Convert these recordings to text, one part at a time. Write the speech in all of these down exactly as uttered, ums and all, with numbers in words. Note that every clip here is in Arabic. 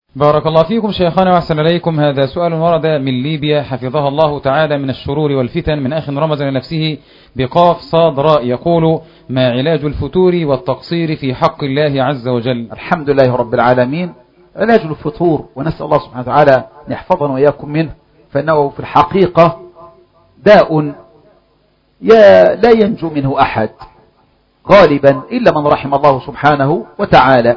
بارك الله فيكم شيخنا وأحسن إليكم. هذا سؤال ورد من ليبيا حفظها الله تعالى من الشرور والفتن من أخ رمز لنفسه بقاف صاد راء، يقول: ما علاج الفتور والتقصير في حق الله عز وجل؟ الحمد لله رب العالمين. علاج الفتور، ونسأل الله سبحانه وتعالى أن يحفظنا وإياكم منه، فإنه في الحقيقة داء لا ينجو منه أحد غالبا إلا من رحم الله سبحانه وتعالى.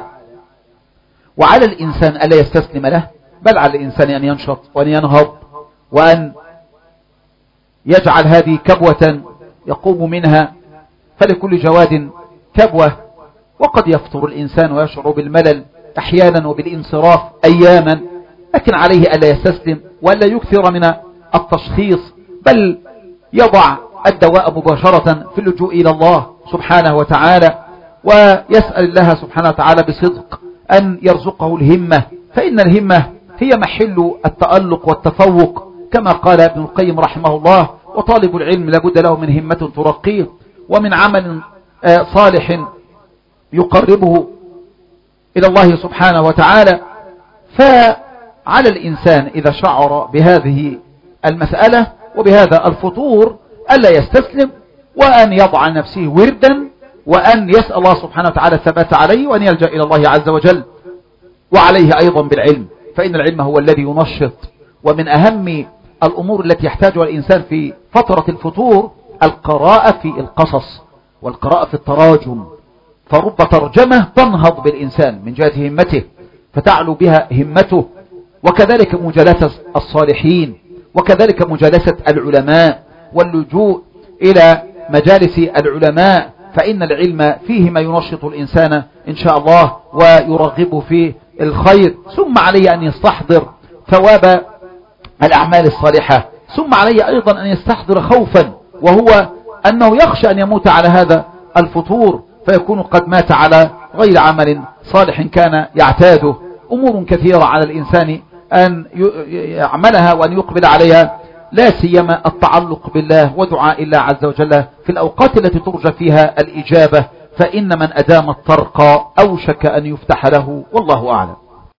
وعلى الإنسان ألا يستسلم له، بل على الإنسان أن ينشط وأن ينهض وأن يجعل هذه كبوة يقوم منها، فلكل جواد كبوة. وقد يفطر الإنسان ويشعر بالملل أحيانا وبالانصراف أياما، لكن عليه ألا يستسلم وألا يكثر من التشخيص، بل يضع الدواء مباشرة في اللجوء إلى الله سبحانه وتعالى، ويسأل الله سبحانه وتعالى بصدق أن يرزقه الهمة، فإن الهمة هي محل التألق والتفوق، كما قال ابن القيم رحمه الله: وطالب العلم لابد له من همة ترقيه ومن عمل صالح يقربه إلى الله سبحانه وتعالى. فعلى الإنسان إذا شعر بهذه المسألة وبهذا الفطور ألا يستسلم، وأن يضع نفسه وردا، وأن يسأل الله سبحانه وتعالى الثبات عليه، وأن يلجأ إلى الله عز وجل. وعليه أيضا بالعلم، فإن العلم هو الذي ينشط. ومن أهم الأمور التي يحتاجها الإنسان في فترة الفتور القراءة في القصص والقراءة في التراجم، فرب ترجمة تنهض بالإنسان من جهة همته فتعلو بها همته، وكذلك مجالسة الصالحين، وكذلك مجالسة العلماء واللجوء إلى مجالس العلماء، فإن العلم فيه ما ينشط الإنسان إن شاء الله ويرغبه في الخير. ثم عليه أن يستحضر ثواب الأعمال الصالحة، ثم عليه أيضا أن يستحضر خوفا، وهو أنه يخشى أن يموت على هذا الفطور فيكون قد مات على غير عمل صالح كان يعتاده. أمور كثيرة على الإنسان أن يعملها وأن يقبل عليها، لا سيما التعلق بالله ودعاء الله عز وجل في الأوقات التي ترجى فيها الإجابة، فإن من أدام الطرق أوشك أن يفتح له، والله أعلم.